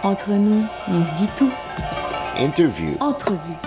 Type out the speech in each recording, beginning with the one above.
Entre nous, on se dit tout. Interview. Entrevue.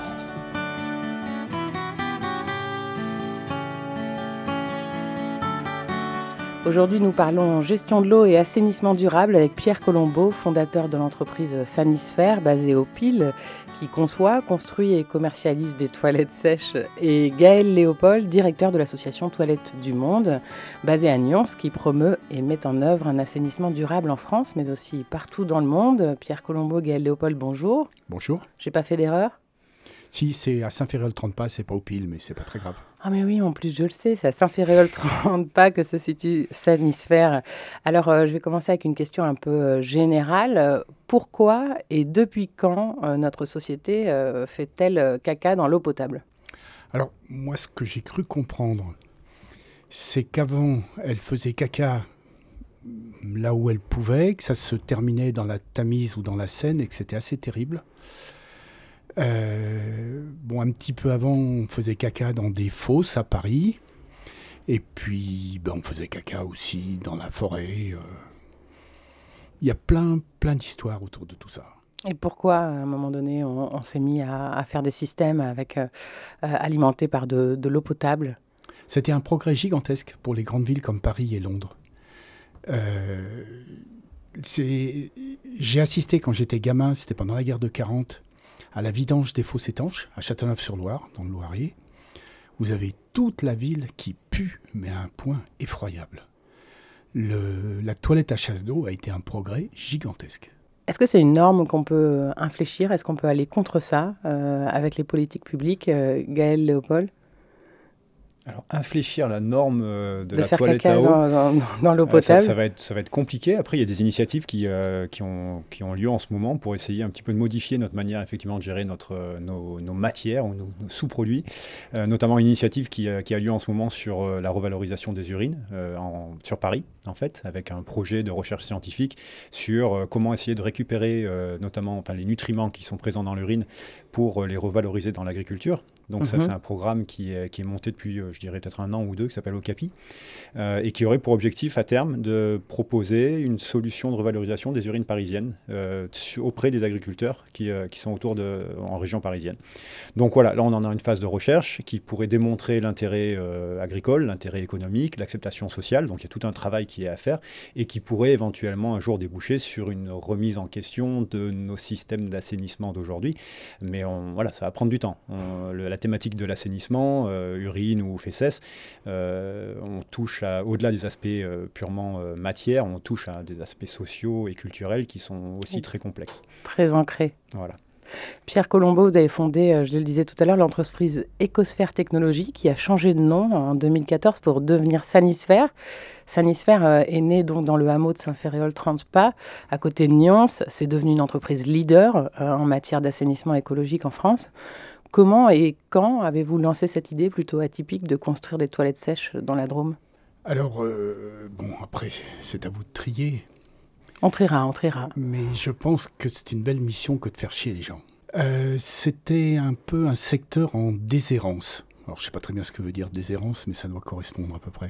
Aujourd'hui, nous parlons gestion de l'eau et assainissement durable avec Pierre Colombo, fondateur de l'entreprise Sanisphère, basée au Pile, qui conçoit, construit et commercialise des toilettes sèches, et Gaël Léopold, directeur de l'association Toilettes du Monde, basée à Nyons, qui promeut et met en œuvre un assainissement durable en France, mais aussi partout dans le monde. Pierre Colombo, Gaël Léopold, bonjour. Bonjour. J'ai pas fait d'erreur ? Si, c'est à Saint-Féréol-Trente-Pas, c'est pas au Pile, mais c'est pas très grave. Ah mais oui, en plus je le sais, c'est à Saint-Féréol-Trente-Pas que se situe Sanisphère. Alors je vais commencer avec une question un peu générale. Pourquoi et depuis quand notre société fait-elle caca dans l'eau potable ? Alors, moi, ce que j'ai cru comprendre, c'est qu'avant, elle faisait caca là où elle pouvait, que ça se terminait dans la Tamise ou dans la Seine et que c'était assez terrible. Un petit peu avant, on faisait caca dans des fosses à Paris. Et puis, on faisait caca aussi dans la forêt. Il y a plein d'histoires autour de tout ça. Et pourquoi, à un moment donné, on s'est mis à faire des systèmes alimentés par de l'eau potable ? C'était un progrès gigantesque pour les grandes villes comme Paris et Londres. J'ai assisté quand j'étais gamin, c'était pendant la guerre de 40, à la vidange des fosses étanches, à Châteauneuf-sur-Loire, dans le Loiret. Vous avez toute la ville qui pue, mais à un point effroyable. La toilette à chasse d'eau a été un progrès gigantesque. Est-ce que c'est une norme qu'on peut infléchir ? Est-ce qu'on peut aller contre ça avec les politiques publiques ? Gaël Léopold ? Alors, infléchir la norme de la faire toilette caca à eau, dans l'eau potable. ça va être compliqué. Après, il y a des initiatives qui ont lieu en ce moment pour essayer un petit peu de modifier notre manière effectivement de gérer nos matières ou nos sous-produits. Notamment une initiative qui a lieu en ce moment sur la revalorisation des urines sur Paris, en fait, avec un projet de recherche scientifique sur comment essayer de récupérer notamment les nutriments qui sont présents dans l'urine pour les revaloriser dans l'agriculture. Donc ça, c'est un programme qui est monté depuis, je dirais, peut-être 1 an ou 2, qui s'appelle Okapi, et qui aurait pour objectif, à terme, de proposer une solution de revalorisation des urines parisiennes auprès des agriculteurs qui sont en région parisienne. Donc voilà, là, on en a une phase de recherche qui pourrait démontrer l'intérêt agricole, l'intérêt économique, l'acceptation sociale. Donc il y a tout un travail qui est à faire et qui pourrait éventuellement un jour déboucher sur une remise en question de nos systèmes d'assainissement d'aujourd'hui. Mais ça va prendre du temps. La thématique de l'assainissement, urine ou fesses, on touche au-delà des aspects purement matière, on touche à des aspects sociaux et culturels qui sont aussi très complexes. Très ancrés. Voilà. Pierre Colombo, vous avez fondé, je le disais tout à l'heure, l'entreprise Ecosphère Technologies qui a changé de nom en 2014 pour devenir Sanisphère. Sanisphère est né donc dans le hameau de Saint-Féréol-Trente-Pas, à côté de Nyons. C'est devenu une entreprise leader en matière d'assainissement écologique en France. Comment et quand avez-vous lancé cette idée plutôt atypique de construire des toilettes sèches dans la Drôme ? Alors, après, c'est à vous de trier. On triera. Mais je pense que c'est une belle mission que de faire chier les gens. C'était un peu un secteur en déshérence. Alors, je ne sais pas très bien ce que veut dire déshérence, mais ça doit correspondre à peu près.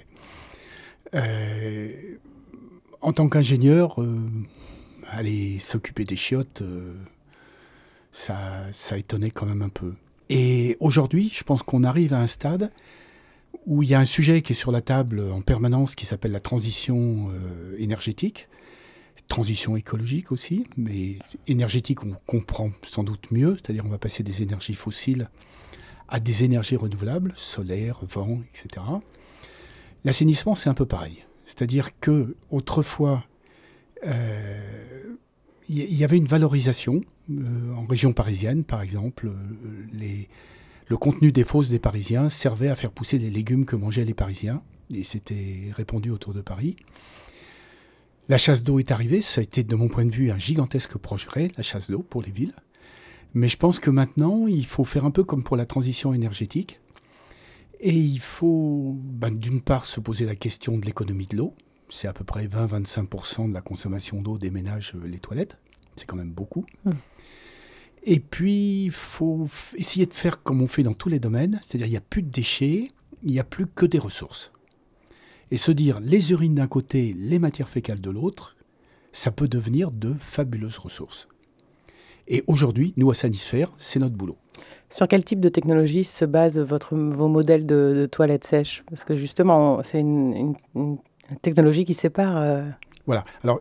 En tant qu'ingénieur, aller s'occuper des chiottes, ça étonnait quand même un peu. Et aujourd'hui, je pense qu'on arrive à un stade où il y a un sujet qui est sur la table en permanence qui s'appelle la transition énergétique, transition écologique aussi, mais énergétique on comprend sans doute mieux, c'est-à-dire on va passer des énergies fossiles à des énergies renouvelables, solaire, vent, etc. L'assainissement, c'est un peu pareil. C'est-à-dire qu'autrefois, il y avait une valorisation. En région parisienne, par exemple, le contenu des fosses des Parisiens servait à faire pousser les légumes que mangeaient les Parisiens, et c'était répandu autour de Paris. La chasse d'eau est arrivée, ça a été de mon point de vue un gigantesque progrès, la chasse d'eau pour les villes. Mais je pense que maintenant, il faut faire un peu comme pour la transition énergétique, et il faut d'une part se poser la question de l'économie de l'eau. C'est à peu près 20-25% de la consommation d'eau des ménages, les toilettes. C'est quand même beaucoup. Et puis, il faut essayer de faire comme on fait dans tous les domaines, c'est-à-dire il n'y a plus de déchets, il n'y a plus que des ressources. Et se dire, les urines d'un côté, les matières fécales de l'autre, ça peut devenir de fabuleuses ressources. Et aujourd'hui, nous, à Sanisphère, c'est notre boulot. Sur quel type de technologie se basent vos modèles de toilettes sèches? Parce que justement, c'est une technologie qui sépare. Voilà. Alors,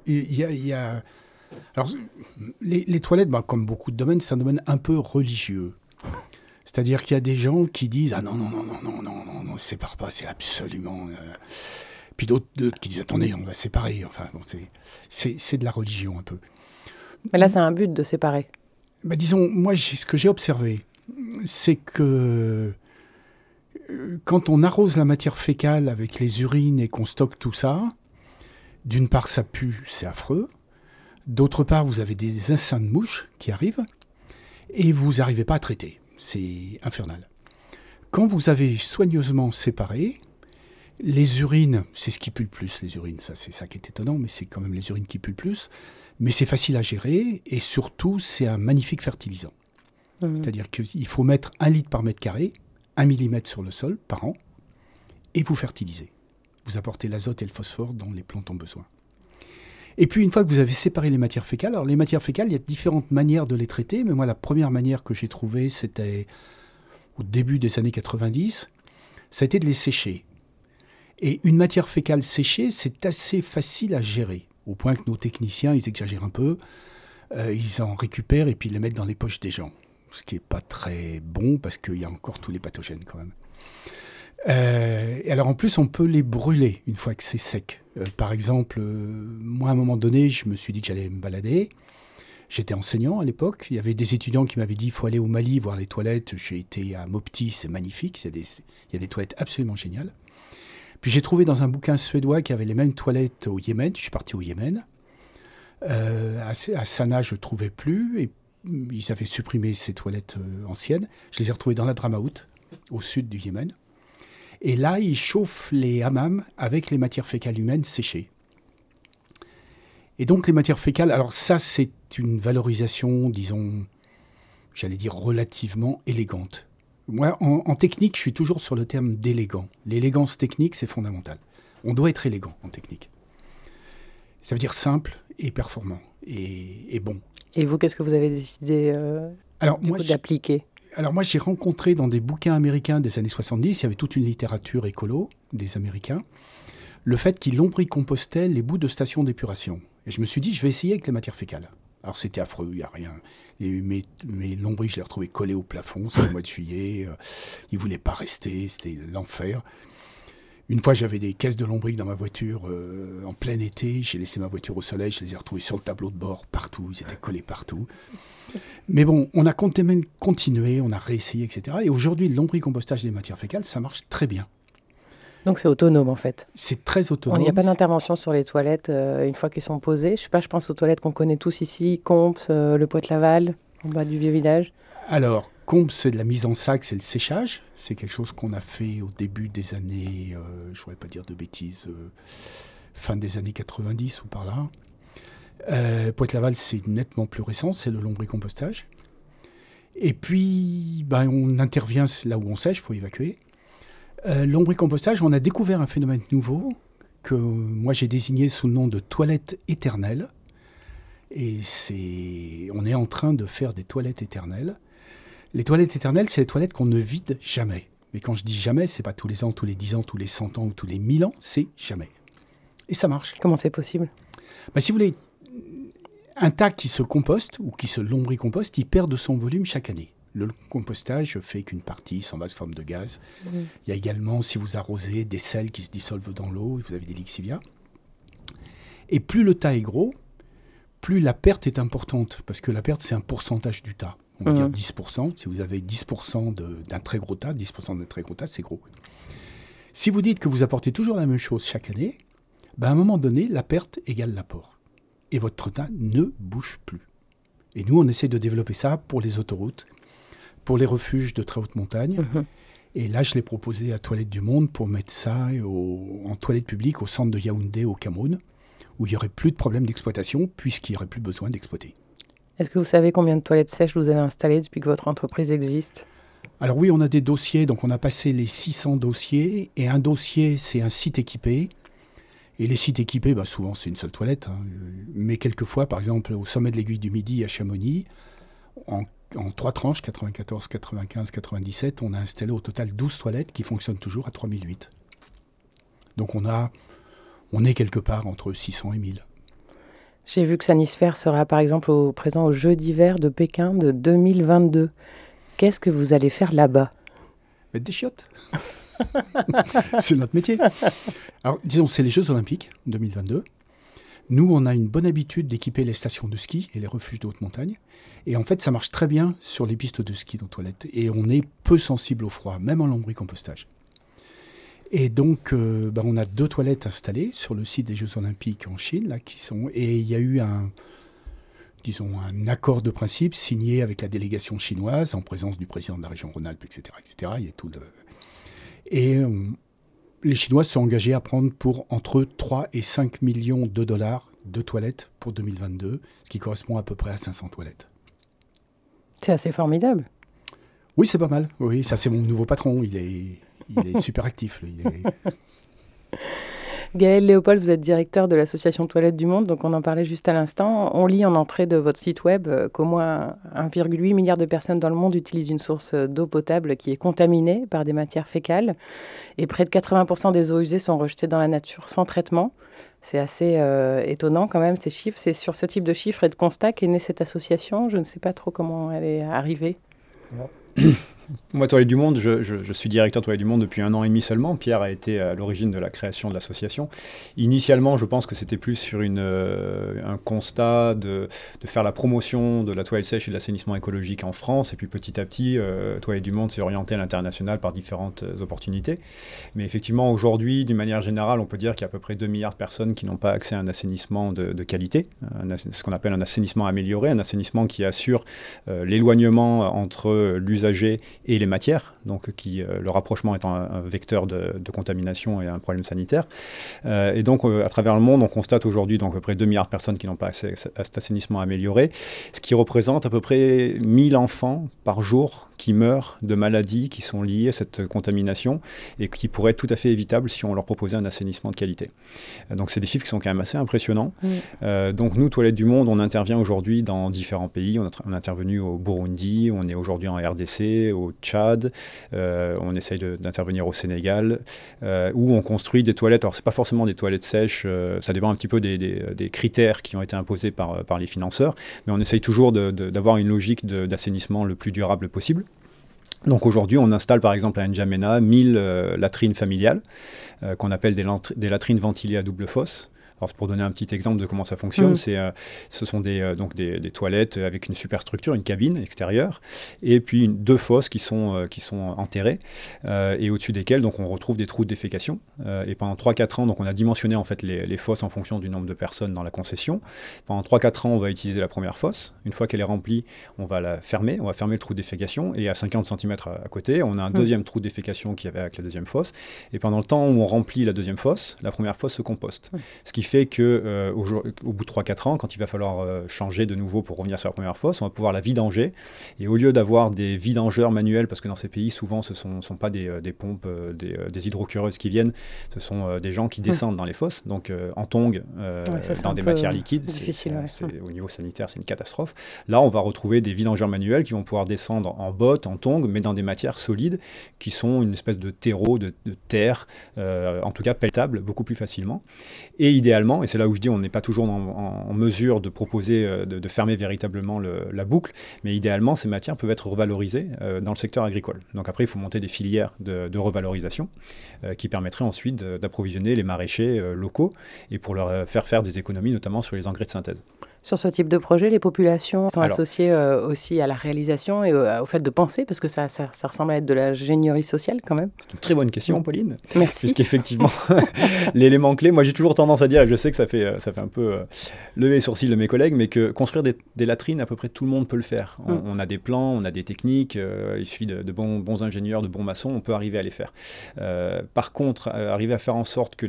alors les toilettes, comme beaucoup de domaines, c'est un domaine un peu religieux. C'est-à-dire qu'il y a des gens qui disent « Ah non, non, sépare pas, c'est absolument... Puis d'autres qui disent « Attendez, on va séparer. » Enfin, bon, c'est de la religion un peu. Mais là, c'est un but de séparer. Disons, moi, ce que j'ai observé, c'est que quand on arrose la matière fécale avec les urines et qu'on stocke tout ça, d'une part, ça pue, c'est affreux. D'autre part, vous avez des essaims de mouches qui arrivent et vous n'arrivez pas à traiter. C'est infernal. Quand vous avez soigneusement séparé, les urines, c'est ce qui pue le plus, les urines, ça, c'est ça qui est étonnant, mais c'est quand même les urines qui puent le plus. Mais c'est facile à gérer et surtout, c'est un magnifique fertilisant. C'est-à-dire qu'il faut mettre 1 litre par mètre carré, 1 millimètre sur le sol par an, et vous fertilisez. Vous apportez l'azote et le phosphore dont les plantes ont besoin. Et puis, une fois que vous avez séparé les matières fécales, alors les matières fécales, il y a différentes manières de les traiter, mais moi, la première manière que j'ai trouvée, c'était au début des années 90, ça a été de les sécher. Et une matière fécale séchée, c'est assez facile à gérer, au point que nos techniciens, ils exagèrent un peu, ils en récupèrent et puis ils les mettent dans les poches des gens. Ce qui n'est pas très bon, parce qu'il y a encore tous les pathogènes quand même. Et alors en plus, on peut les brûler une fois que c'est sec. Par exemple, moi à un moment donné, je me suis dit que j'allais me balader. J'étais enseignant à l'époque. Il y avait des étudiants qui m'avaient dit qu'il faut aller au Mali voir les toilettes. J'ai été à Mopti, c'est magnifique. Il y a des toilettes absolument géniales. Puis j'ai trouvé dans un bouquin suédois qu'il y avait les mêmes toilettes au Yémen. Je suis parti au Yémen. À Sanaa, je ne trouvais plus. Et ils avaient supprimé ces toilettes anciennes. Je les ai retrouvées dans la Dramaout, au sud du Yémen. Et là, ils chauffent les hammams avec les matières fécales humaines séchées. Et donc, les matières fécales, alors ça, c'est une valorisation, disons, j'allais dire relativement élégante. Moi, en technique, je suis toujours sur le terme d'élégant. L'élégance technique, c'est fondamental. On doit être élégant en technique. Ça veut dire simple et performant et bon. Et vous, qu'est-ce que vous avez décidé d'appliquer ? Alors moi, j'ai rencontré dans des bouquins américains des années 70, il y avait toute une littérature écolo des Américains, le fait qu'ils lombricompostaient les bouts de stations d'épuration. Et je me suis dit, je vais essayer avec les matières fécales. Alors c'était affreux, il n'y a rien. Mes lombris, je les retrouvais collés au plafond, c'est le mois de juillet. Ils ne voulaient pas rester, c'était l'enfer. Une fois, j'avais des caisses de lombrics dans ma voiture en plein été. J'ai laissé ma voiture au soleil, je les ai retrouvés sur le tableau de bord, partout. Ils étaient collés partout. Mais bon, on a continué, on a réessayé, etc. Et aujourd'hui, le lombricompostage des matières fécales, ça marche très bien. Donc c'est autonome en fait. C'est très autonome. Il n'y a pas d'intervention sur les toilettes une fois qu'elles sont posées. Je pense aux toilettes qu'on connaît tous ici, Comps, le Poitou-Laval, en bas du vieux village. Alors, Comps, c'est de la mise en sac, c'est le séchage. C'est quelque chose qu'on a fait au début des années, je ne voudrais pas dire de bêtises, fin des années 90 ou par là. Poitou-Laval, c'est nettement plus récent, c'est le lombricompostage. Et puis, on intervient là où on sèche, il faut évacuer. Lombricompostage, on a découvert un phénomène nouveau que moi j'ai désigné sous le nom de toilette éternelle. Et on est en train de faire des toilettes éternelles. Les toilettes éternelles, c'est les toilettes qu'on ne vide jamais. Mais quand je dis jamais, c'est pas tous les ans, tous les 10 ans, tous les 100 ans ou tous les 1000 ans, c'est jamais. Et ça marche. Comment c'est possible ? Si vous voulez, un tas qui se composte ou qui se lombricomposte, il perd de son volume chaque année. Le compostage fait qu'une partie s'en va sous forme de gaz. Il y a également, si vous arrosez, des sels qui se dissolvent dans l'eau, vous avez des lixivias. Et plus le tas est gros, plus la perte est importante, parce que la perte, c'est un pourcentage du tas. On va dire 10%. Si vous avez 10% d'un très gros tas, 10% d'un très gros tas, c'est gros. Si vous dites que vous apportez toujours la même chose chaque année, à un moment donné, la perte égale l'apport. Et votre tas ne bouge plus. Et nous, on essaie de développer ça pour les autoroutes, pour les refuges de très haute montagne. Et là, je l'ai proposé à Toilettes du Monde pour mettre ça en toilette publique au centre de Yaoundé, au Cameroun, où il n'y aurait plus de problème d'exploitation, puisqu'il n'y aurait plus besoin d'exploiter. Est-ce que vous savez combien de toilettes sèches vous avez installées depuis que votre entreprise existe ? Alors oui, on a des dossiers, donc on a passé les 600 dossiers, et un dossier, c'est un site équipé, Et les sites équipés, souvent c'est une seule toilette, hein. Mais quelquefois, par exemple, au sommet de l'aiguille du Midi à Chamonix, en 3 tranches, 94, 95, 97, on a installé au total 12 toilettes qui fonctionnent toujours à 3008. Donc on est quelque part entre 600 et 1000. J'ai vu que Sanisphère sera par exemple présent aux Jeux d'hiver de Pékin de 2022. Qu'est-ce que vous allez faire là-bas ? Mettre des chiottes. C'est notre métier. Alors, disons, c'est les Jeux Olympiques 2022. Nous, on a une bonne habitude d'équiper les stations de ski et les refuges de haute montagne. Et en fait, ça marche très bien sur les pistes de ski nos toilettes. Et on est peu sensible au froid, même en lombricompostage. Et donc, on a 2 toilettes installées sur le site des Jeux Olympiques en Chine, là, et il y a eu un accord de principe signé avec la délégation chinoise, en présence du président de la région Rhône-Alpes, etc., etc. Il y a tout les Chinois se sont engagés à prendre pour entre 3 et 5 millions de dollars de toilettes pour 2022, ce qui correspond à peu près à 500 toilettes. C'est assez formidable. Oui, c'est pas mal. Oui, ça c'est mon nouveau patron. Il est super actif. Lui. Gaël Léopold, vous êtes directeur de l'association Toilettes du Monde, donc on en parlait juste à l'instant. On lit en entrée de votre site web qu'au moins 1,8 milliard de personnes dans le monde utilisent une source d'eau potable qui est contaminée par des matières fécales. Et près de 80% des eaux usées sont rejetées dans la nature sans traitement. C'est assez étonnant quand même, ces chiffres. C'est sur ce type de chiffres et de constats qu'est née cette association. Je ne sais pas trop comment elle est arrivée. Moi, Toilettes du Monde, je suis directeur Toilettes du Monde depuis 1 an et demi seulement. Pierre a été à l'origine de la création de l'association. Initialement, je pense que c'était plus sur un constat de faire la promotion de la toilette sèche et de l'assainissement écologique en France. Et puis petit à petit, Toilettes du Monde s'est orienté à l'international par différentes opportunités. Mais effectivement, aujourd'hui, d'une manière générale, on peut dire qu'il y a à peu près 2 milliards de personnes qui n'ont pas accès à un assainissement de qualité, ce qu'on appelle un assainissement amélioré, un assainissement qui assure l'éloignement entre l'usager et les matières, donc le rapprochement étant un vecteur de contamination et un problème sanitaire. Et donc, à travers le monde, on constate aujourd'hui donc, à peu près 2 milliards de personnes qui n'ont pas accès à cet assainissement amélioré, ce qui représente à peu près 1000 enfants par jour qui meurent de maladies qui sont liées à cette contamination et qui pourraient être tout à fait évitables si on leur proposait un assainissement de qualité. Donc, c'est des chiffres qui sont quand même assez impressionnants. Donc, nous, Toilettes du Monde, on intervient aujourd'hui dans différents pays. On est intervenu au Burundi, on est aujourd'hui en RDC, au Tchad, on essaye d'intervenir au Sénégal, où on construit des toilettes. Alors, ce n'est pas forcément des toilettes sèches, ça dépend un petit peu des critères qui ont été imposés par les financeurs, mais on essaye toujours d'avoir une logique d'assainissement le plus durable possible. Donc aujourd'hui, on installe par exemple à N'Djamena 1000 latrines familiales, qu'on appelle des latrines ventilées à double fosse. Alors, pour donner un petit exemple de comment ça fonctionne, ce sont donc des toilettes avec une superstructure, une cabine extérieure, et puis 2 fosses qui sont enterrées, et au-dessus desquelles donc, on retrouve des trous de défécation. Et pendant 3-4 ans, donc, on a dimensionné en fait, les fosses en fonction du nombre de personnes dans la concession. Pendant 3-4 ans, on va utiliser la première fosse. Une fois qu'elle est remplie, on va la fermer. On va fermer le trou de défécation, et à 50 cm à côté, on a un deuxième trou de défécation qui est avec la deuxième fosse. Et pendant le temps où on remplit la deuxième fosse, la première fosse se composte. Ce qui fait qu'au bout de 3-4 ans, quand il va falloir changer de nouveau pour revenir sur la première fosse, on va pouvoir la vidanger. Et au lieu d'avoir des vidangeurs manuels, parce que dans ces pays, souvent, ce ne sont pas des pompes, des hydrocureuses qui viennent, ce sont des gens qui descendent dans les fosses, donc en tongs, dans des matières liquides. Au niveau sanitaire, c'est une catastrophe. Là, on va retrouver des vidangeurs manuels qui vont pouvoir descendre en bottes, en tongs, mais dans des matières solides qui sont une espèce de terreau, de terre, en tout cas pelletable beaucoup plus facilement. Et idéalement, et c'est là où je dis on n'est pas toujours en mesure de proposer, de fermer véritablement la boucle, mais idéalement, ces matières peuvent être revalorisées dans le secteur agricole. Donc après, il faut monter des filières de revalorisation qui permettraient ensuite d'approvisionner les maraîchers locaux et pour leur faire des économies, notamment sur les engrais de synthèse. Sur ce type de projet, les populations sont associées aussi à la réalisation et au fait de penser, parce que ça ressemble à être de l'ingénierie sociale quand même. C'est une très bonne question, Pauline. Merci. Puisqu'effectivement, l'élément clé, moi j'ai toujours tendance à dire, et je sais que ça fait un peu lever les sourcils de mes collègues, mais que construire des latrines, à peu près tout le monde peut le faire. On a des plans, on a des techniques, il suffit de bons ingénieurs, de bons maçons, on peut arriver à les faire. Par contre, arriver à faire en sorte que les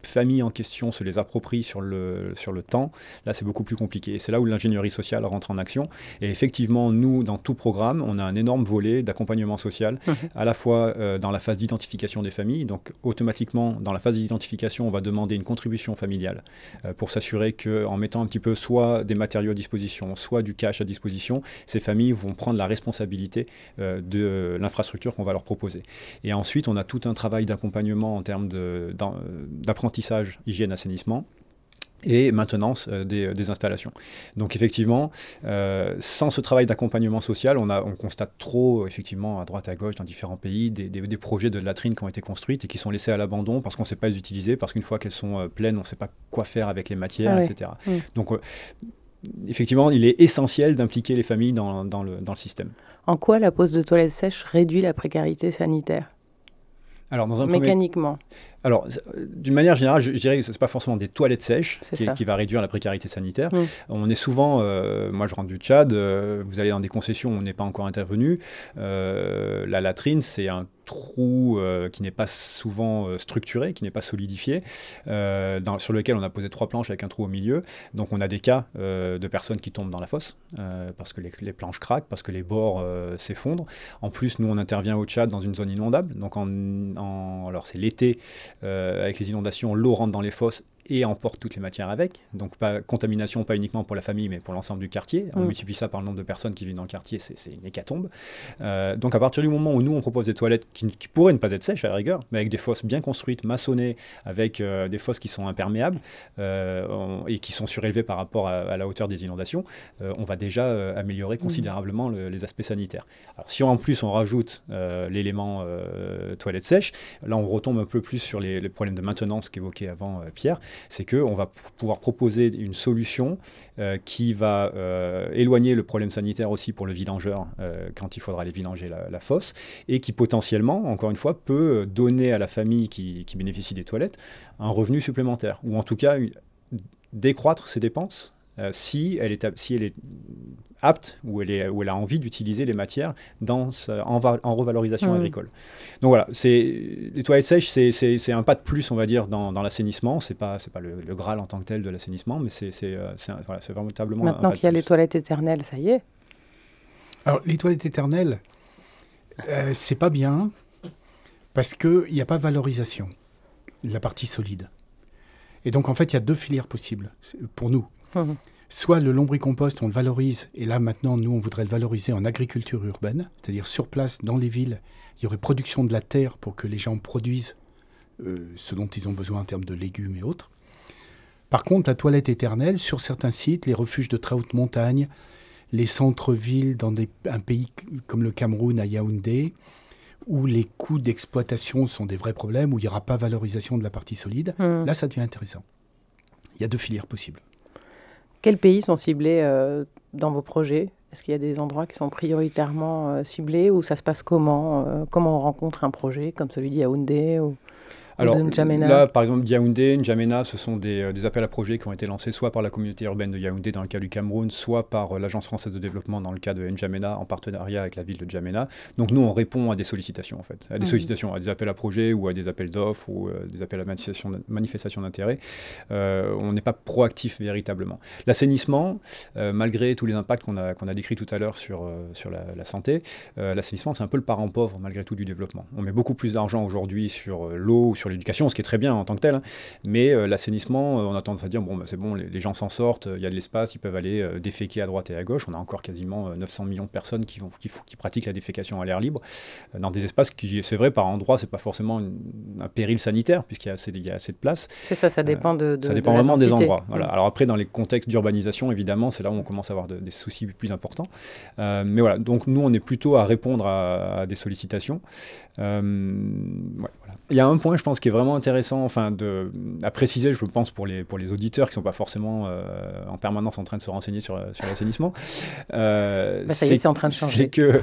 famille en question se les approprie sur le temps, là c'est beaucoup plus compliqué. Et c'est là où l'ingénierie sociale rentre en action. Et effectivement, nous, dans tout programme, on a un énorme volet d'accompagnement social, à la fois dans la phase d'identification des familles. Donc automatiquement, dans la phase d'identification, on va demander une contribution familiale pour s'assurer qu'en mettant un petit peu soit des matériaux à disposition, soit du cash à disposition, ces familles vont prendre la responsabilité de l'infrastructure qu'on va leur proposer. Et ensuite, on a tout un travail d'accompagnement en termes d'apprentissage, hygiène, assainissement et maintenance des installations. Donc effectivement, sans ce travail d'accompagnement social, on constate trop, effectivement, à droite, à gauche, dans différents pays, des projets de latrines qui ont été construites et qui sont laissés à l'abandon parce qu'on ne sait pas les utiliser, parce qu'une fois qu'elles sont pleines, on ne sait pas quoi faire avec les matières, etc. Donc effectivement, il est essentiel d'impliquer les familles dans le système. En quoi la pose de toilettes sèches réduit la précarité sanitaire ? Alors, mécaniquement. Alors, d'une manière générale, je dirais que ce n'est pas forcément des toilettes sèches qui va réduire la précarité sanitaire. On est souvent, moi je rentre du Tchad, vous allez dans des concessions où on n'est pas encore intervenu. La latrine, c'est un trou qui n'est pas souvent structuré, qui n'est pas solidifié, sur lequel on a posé 3 planches avec un trou au milieu. Donc on a des cas de personnes qui tombent dans la fosse parce que les planches craquent, parce que les bords s'effondrent. En plus, nous on intervient au Tchad dans une zone inondable. Donc alors c'est l'été, avec les inondations, l'eau rentre dans les fosses et emporte toutes les matières avec. Donc contamination, pas uniquement pour la famille, mais pour l'ensemble du quartier. On multiplie ça par le nombre de personnes qui vivent dans le quartier, c'est une hécatombe. Donc à partir du moment où nous, on propose des toilettes qui pourraient ne pas être sèches à la rigueur, mais avec des fosses bien construites, maçonnées, avec des fosses qui sont imperméables et qui sont surélevées par rapport à la hauteur des inondations, on va déjà améliorer considérablement les aspects sanitaires. Alors si en plus on rajoute l'élément toilettes sèches, là on retombe un peu plus sur les problèmes de maintenance qu'évoquait avant Pierre. C'est qu'on va pouvoir proposer une solution qui va éloigner le problème sanitaire aussi pour le vidangeur quand il faudra aller vidanger la fosse, et qui potentiellement, encore une fois, peut donner à la famille qui bénéficie des toilettes un revenu supplémentaire, ou en tout cas décroître ses dépenses si elle est apte ou elle a envie d'utiliser les matières en revalorisation agricole. Donc voilà, les toilettes sèches, c'est un pas de plus, on va dire, dans l'assainissement. C'est pas le Graal en tant que tel de l'assainissement, mais c'est véritablement Maintenant qu'il y a les toilettes éternelles, ça y est. Alors les toilettes éternelles, c'est pas bien parce qu'il n'y a pas de valorisation de la partie solide. Et donc en fait, il y a 2 filières possibles pour nous. Soit le lombricompost, on le valorise, et là maintenant, nous, on voudrait le valoriser en agriculture urbaine, c'est-à-dire sur place, dans les villes, il y aurait production de la terre pour que les gens produisent ce dont ils ont besoin en termes de légumes et autres. Par contre, la toilette éternelle, sur certains sites, les refuges de très haute montagne, les centres-villes dans un pays comme le Cameroun, à Yaoundé, où les coûts d'exploitation sont des vrais problèmes, où il n'y aura pas valorisation de la partie solide, là, ça devient intéressant. Il y a 2 filières possibles. Quels pays sont ciblés dans vos projets ? Est-ce qu'il y a des endroits qui sont prioritairement ciblés, ou ça se passe comment ? Comment on rencontre un projet comme celui de Yaoundé ou Alors de N'Djamena? là, par exemple, Yaoundé, N'Djamena, ce sont des appels à projets qui ont été lancés soit par la communauté urbaine de Yaoundé dans le cas du Cameroun, soit par l'Agence française de développement dans le cas de N'Djamena en partenariat avec la ville de N'Djamena. Donc nous, on répond à des sollicitations en fait, à des sollicitations, à des appels à projets ou à des appels d'offres ou des appels à manifestation d'intérêt. On n'est pas proactif véritablement. L'assainissement, malgré tous les impacts qu'on a décrits tout à l'heure sur la santé, l'assainissement, c'est un peu le parent pauvre malgré tout du développement. On met beaucoup plus d'argent aujourd'hui sur l'eau, sur l'éducation, ce qui est très bien en tant que tel, hein. Mais l'assainissement, on a tendance à dire, c'est bon, les gens s'en sortent, il y a de l'espace, ils peuvent aller déféquer à droite et à gauche. On a encore quasiment 900 millions de personnes qui pratiquent la défécation à l'air libre, dans des espaces qui, c'est vrai, par endroits, c'est pas forcément un péril sanitaire, puisqu'il y a assez de place. C'est ça, ça dépend ça dépend vraiment des endroits. Voilà. Alors après, dans les contextes d'urbanisation, évidemment, c'est là où on commence à avoir des soucis plus importants. Mais voilà, donc nous, on est plutôt à répondre à des sollicitations. Voilà. Il y a un point, je pense, qui est vraiment intéressant à préciser, je pense, pour les auditeurs qui ne sont pas forcément en permanence en train de se renseigner sur l'assainissement. Ça y est, c'est en train de changer. C'est que,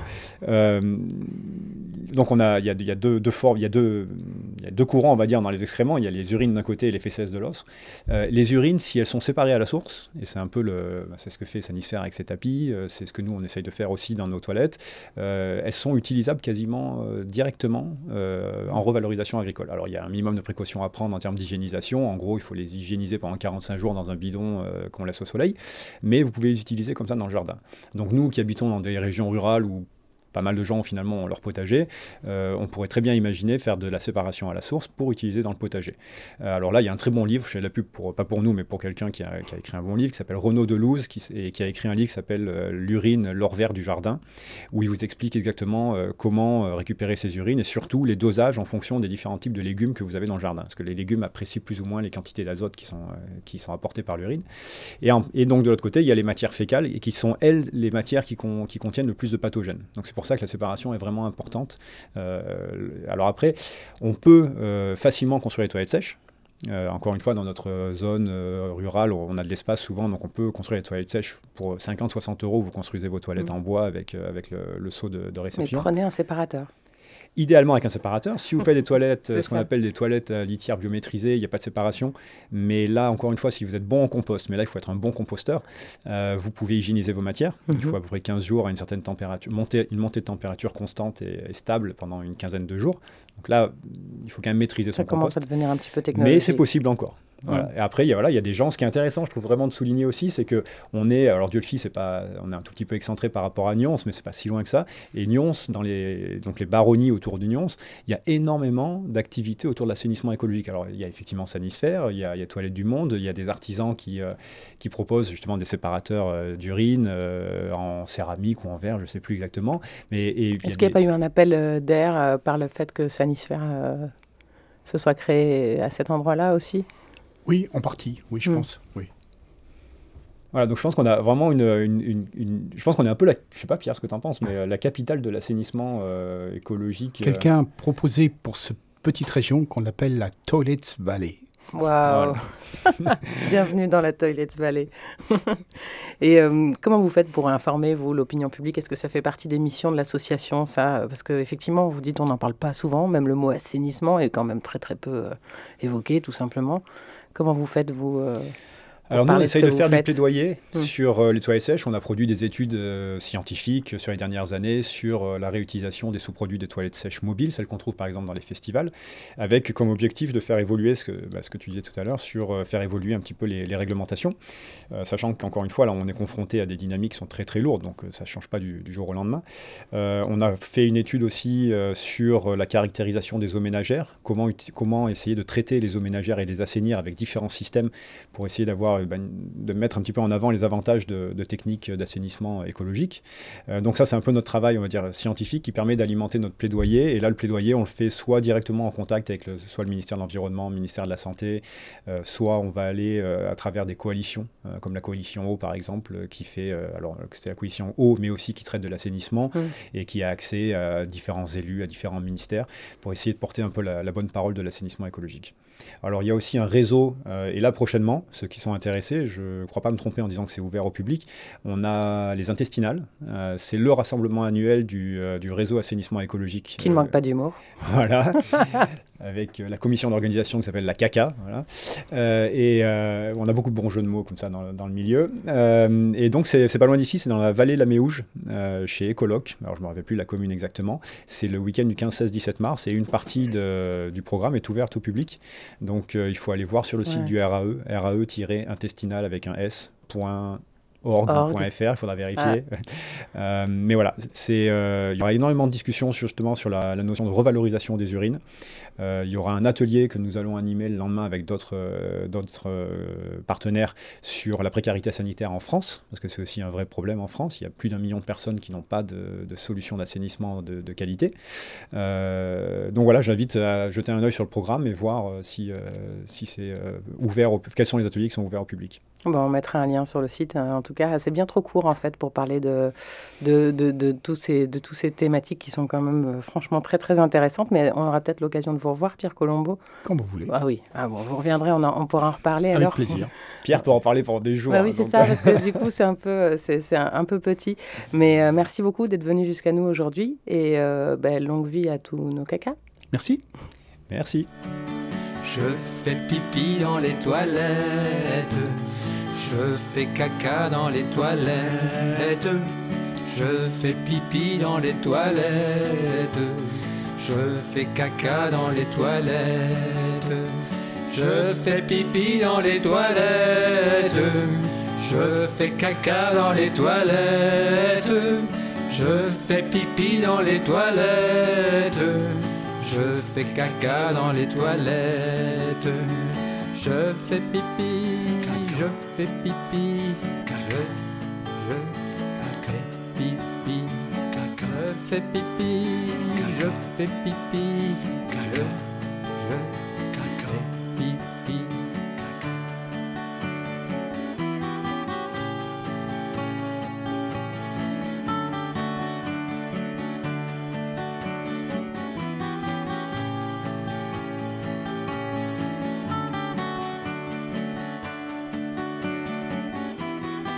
donc il y a deux formes, il y a deux courants, on va dire, dans les excréments. Il y a les urines d'un côté et les fesses de l'autre. Les urines, si elles sont séparées à la source, et c'est un peu c'est ce que fait Sanisfère avec ses tapis, c'est ce que nous, on essaye de faire aussi dans nos toilettes, elles sont utilisables quasiment directement en revalorisation agricole. Alors, il y a a un minimum de précautions à prendre en termes d'hygiénisation. En gros, il faut les hygiéniser pendant 45 jours dans un bidon qu'on laisse au soleil. Mais vous pouvez les utiliser comme ça dans le jardin. Donc nous qui habitons dans des régions rurales où pas mal de gens finalement ont leur potager, on pourrait très bien imaginer faire de la séparation à la source pour utiliser dans le potager. Alors là, il y a un très bon livre, je fais de la pub pas pour nous, mais pour quelqu'un qui a écrit un bon livre, qui s'appelle Renaud Delouze, qui a écrit un livre qui s'appelle L'urine, l'or vert du jardin, où il vous explique exactement comment récupérer ces urines et surtout les dosages en fonction des différents types de légumes que vous avez dans le jardin. Parce que les légumes apprécient plus ou moins les quantités d'azote qui sont apportées par l'urine. Et donc de l'autre côté, il y a les matières fécales, et qui sont, elles, les matières qui contiennent le plus de pathogènes. Donc c'est pour ça que la séparation est vraiment importante. Alors après, on peut facilement construire les toilettes sèches. Encore une fois, dans notre zone rurale, on a de l'espace souvent, donc on peut construire les toilettes sèches pour 50-60 €. Vous construisez vos toilettes en bois avec le seau de réception. Mais prenez un séparateur. Idéalement avec un séparateur. Si vous faites des toilettes, ce qu'on appelle des toilettes litières biométrisées, il n'y a pas de séparation. Mais là, encore une fois, si vous êtes bon en compost, mais là, il faut être un bon composteur, vous pouvez hygiéniser vos matières. Il faut à peu près 15 jours à une certaine température, une montée de température constante et stable pendant une quinzaine de jours. Donc là, il faut quand même maîtriser son compost. Ça commence à devenir un petit peu technologique. Mais c'est possible encore. Voilà. Et après, il y a des gens, ce qui est intéressant, je trouve vraiment de souligner aussi, c'est qu'on est, alors Dieulefit, on est un tout petit peu excentré par rapport à Nyons, mais c'est pas si loin que ça. Et Nyons, donc les baronnies autour de Nyons, il y a énormément d'activités autour de l'assainissement écologique. Alors, il y a effectivement Sanisfère, il y a Toilettes du Monde, il y a des artisans qui proposent justement des séparateurs d'urine en céramique ou en verre, je ne sais plus exactement. Est-ce qu'il n'y a pas eu un appel d'air par le fait que Sanisfère se soit créé à cet endroit-là aussi ? Oui, en partie, oui, je pense, oui. Voilà, donc je pense qu'on a vraiment je pense qu'on est un peu, je sais pas Pierre ce que tu en penses, mais la capitale de l'assainissement écologique. Quelqu'un a proposé pour cette petite région qu'on appelle la Toilets Valley. Waouh. Bienvenue dans la Toilets Valley. Et comment vous faites pour informer, vous, l'opinion publique ? Est-ce que ça fait partie des missions de l'association, ça ? Parce qu'effectivement, vous dites on n'en parle pas souvent, même le mot assainissement est quand même très très peu évoqué, tout simplement. Comment vous faites, vous Alors nous, on essaye de faire du plaidoyer sur les toilettes sèches. On a produit des études scientifiques sur les dernières années sur la réutilisation des sous-produits des toilettes sèches mobiles, celles qu'on trouve par exemple dans les festivals, avec comme objectif de faire évoluer ce que tu disais tout à l'heure, sur faire évoluer un petit peu les réglementations, sachant qu'encore une fois, là, on est confronté à des dynamiques qui sont très très lourdes, donc ça ne change pas du jour au lendemain. On a fait une étude aussi sur la caractérisation des eaux ménagères, comment essayer de traiter les eaux ménagères et les assainir avec différents systèmes pour essayer de mettre un petit peu en avant les avantages de techniques d'assainissement écologique. Donc ça, c'est un peu notre travail, on va dire, scientifique qui permet d'alimenter notre plaidoyer. Et là, le plaidoyer, on le fait soit directement en contact avec soit le ministère de l'Environnement, le ministère de la Santé, soit on va aller à travers des coalitions, comme la coalition eau, par exemple, qui fait, alors c'est la coalition eau, mais aussi qui traite de l'assainissement et qui a accès à différents élus, à différents ministères, pour essayer de porter un peu la bonne parole de l'assainissement écologique. Alors il y a aussi un réseau, et là prochainement, ceux qui sont intéressés, je ne crois pas me tromper en disant que c'est ouvert au public, on a les intestinales, c'est le rassemblement annuel du réseau assainissement écologique. Qui ne manque pas d'humour. Voilà, avec la commission d'organisation qui s'appelle la CACA, voilà. On a beaucoup de bons jeux de mots comme ça dans le milieu. Et donc c'est pas loin d'ici, c'est dans la vallée de la Méouge, chez Écoloc, alors je ne me rappelle plus la commune exactement, c'est le week-end du 15, 16, 17 mars, et une partie du programme est ouverte au public. Donc il faut aller voir sur le site du RAE, RAE-intestinal avec un S.org.fr, il faudra vérifier. Mais voilà, il y aura énormément de discussions justement sur la notion de revalorisation des urines. Il y aura un atelier que nous allons animer le lendemain avec d'autres partenaires sur la précarité sanitaire en France, parce que c'est aussi un vrai problème en France. Il y a plus d'1 million de personnes qui n'ont pas de solution d'assainissement de qualité. Donc voilà, j'invite à jeter un œil sur le programme et voir si c'est ouvert, quels sont les ateliers qui sont ouverts au public. Bon, on mettra un lien sur le site. En tout cas, c'est bien trop court en fait pour parler de toutes ces thématiques qui sont quand même franchement très très intéressantes. Mais on aura peut-être l'occasion de vous revoir, Pierre Colombo. Quand vous voulez. Ah oui, bon, vous reviendrez, on pourra en reparler. Avec alors. Plaisir. Pierre peut en parler pendant des jours. Oui, c'est ça, parce que du coup, c'est un peu petit. Mais merci beaucoup d'être venu jusqu'à nous aujourd'hui. Et longue vie à tous nos cacas. Merci. Merci. Je fais pipi dans les toilettes. Je fais caca dans les toilettes. Je fais pipi dans les toilettes. Je fais caca dans les toilettes. Je fais pipi dans les toilettes. Je fais caca dans les toilettes. Je fais pipi dans les toilettes. Je fais caca dans les toilettes. Je fais pipi, je fais pipi, je fais pipi, je fais pipi, je fais pipi, je fais pipi.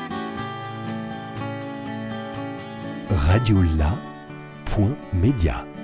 radiola.media